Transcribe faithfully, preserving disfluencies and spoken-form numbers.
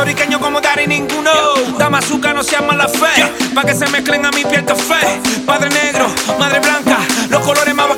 puertorriqueño como Daddy ninguno. Dame azúcar, no seas mala fe, pa' que se mezclen a mi piel café. Padre negro, madre blanca, los colores más